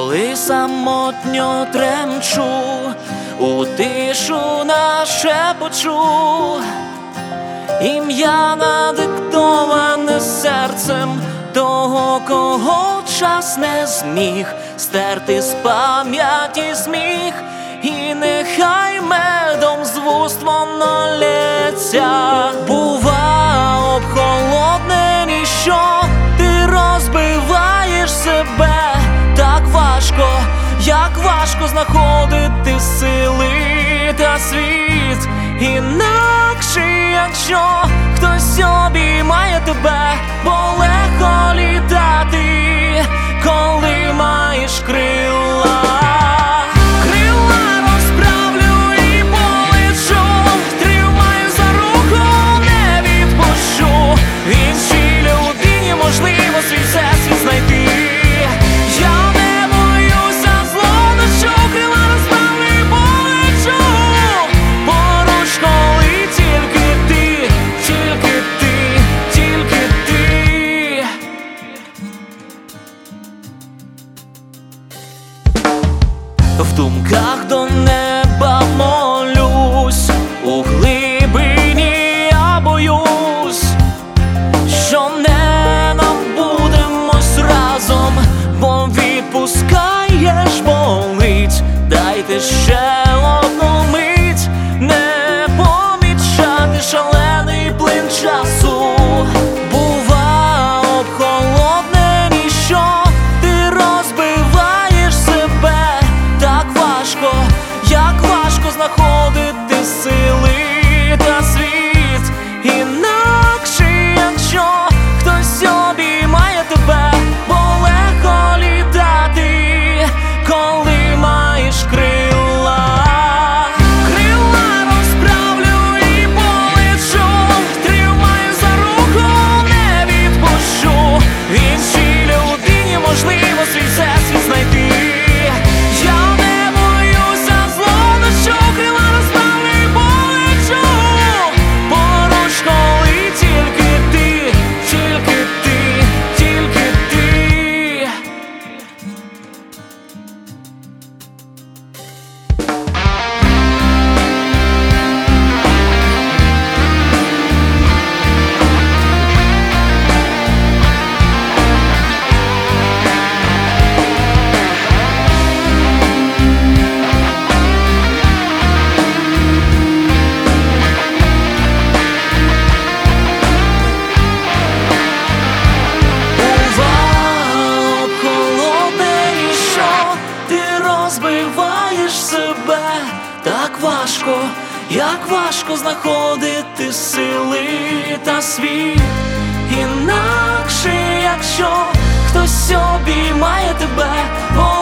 коли самотньо тремчу, у тишу нашепочу ім'я, надиктоване серцем того, кого час не зміг стерти з пам'яті сміх. І нехай медом з вуст воно лється. Бува обхолодне ніщо, ти розбиваєш себе. Так важко, як важко знаходити сили та світ. Інакше, якщо хтось обіймає тебе, бо легко літати, коли маєш крила. Можливо, свій всесвіт знайти. Я не боюся злодощу, крила розправлю і полечу. Поруч, коли тільки ти, тільки ти, тільки ти. В думках до неба молюсь, у глибині я боюсь, що не бо відпускаєш, болить. Дайте ще одну мить, не помічати шалений плин часу. Бува обхолодне ніщо, ти розбиваєш себе. Так важко, як важко знаходити сили та світ. Інакше, якщо хтось обіймає тебе, коли маєш крила. Крила розправлю і полечу, тримаю за руку, не відпущу. В іншій людині можливо свій всесвіт знайти. Я не боюся злодощу, крила розправлю і полечу. Поруч, коли тільки ти, тільки ти, тільки ти. Розбиваєш себе. Так важко, як важко знаходити сили та світ. Інакше, якщо хтось обіймає тебе.